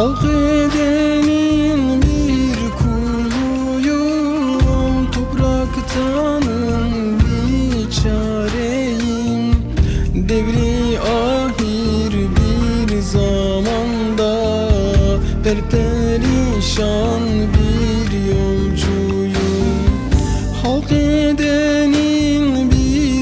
Halk edenin bir kuluyum, topraktanım bir çareyim. Devri ahir bir zamanda perperişan bir yolcuyum. Halk edenin bir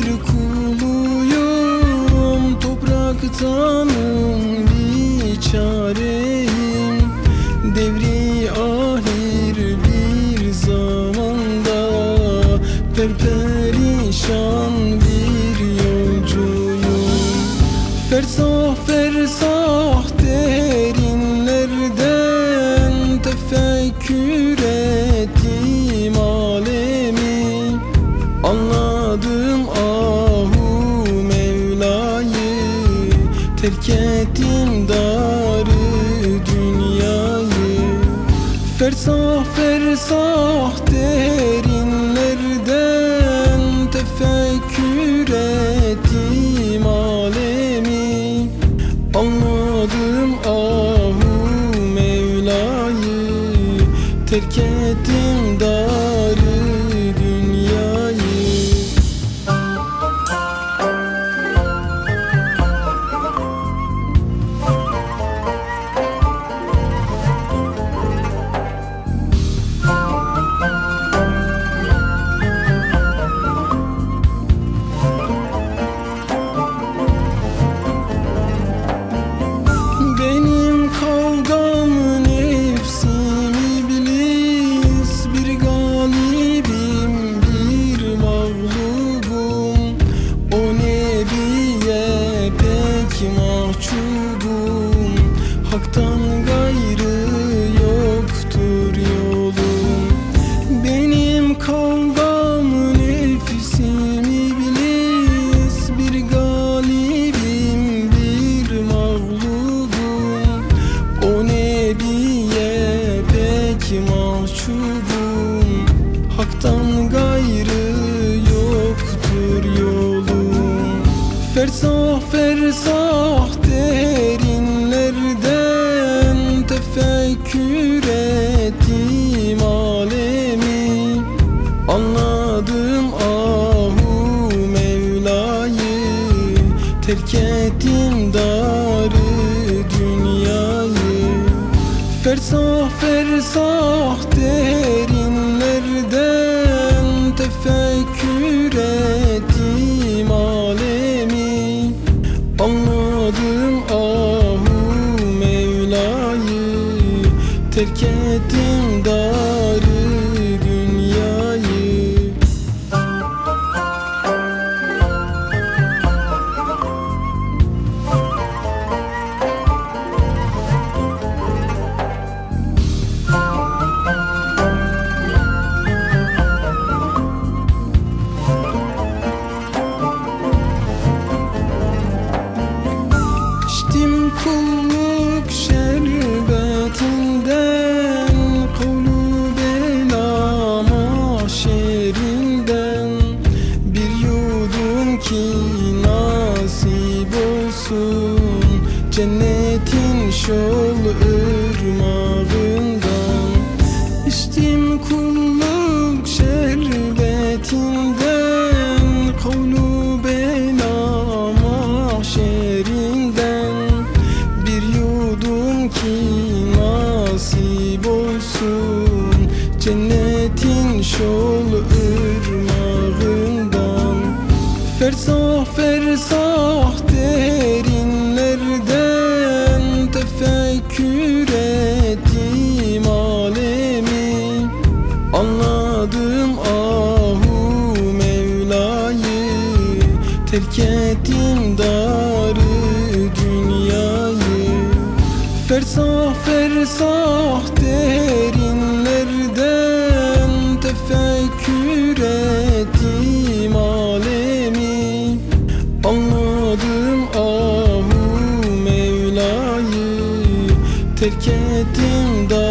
kuluyum, topraktanım bir çareyim. Devri ahir bir zamanda perperişan bir yolcuyum. Fersah fersah derinlerden tefekkür ettim alemi. Anladım ahu Mevla'yı, terk ettim darı dünyayı. Fersah fersah derinlerden tefekkür ettim alemi. Anladım ahu Mevla'yı, terk ettim darı dünyayı. Benim kavgam nefsim iblis, bir galibim bir mağlubum. O nebiye pek mahcubum, haktan gayrı yoktur yolum. Benim kavgam nefsim iblis, bir galibim bir mağlubum. O nebiye pek mahcubum, haktan gayrı yoktur yolum. Fersah fersah derinlerden tefekkür ettim alemi. Anladım ahu Mevla'yı, terk ettim darı dünyayı. Fersah fersah derinlerden tefekkür ettim alemi. Anladım ahu Mevla'yı, terk ettim darı dünyayı. İçtim kulluk şerbetinden, kavlu bela mahşerinden. Bir yudum ki nasip olsun, cennetin şol ırmağından. İçtim kulluk şerbetinden, kavlu bela mahşerinden. Bir yudum ki nasip olsun, cennetin şol ırmağından. Fersah fersah derinlerden tefekkür ettim alemi. Anladım ahu Mevla'yı, terk ettim darı dünyayı. Fersah fersah derinlerden tefekkür ettim alemi. Anladım ahu Mevla'yı, terk ettim darı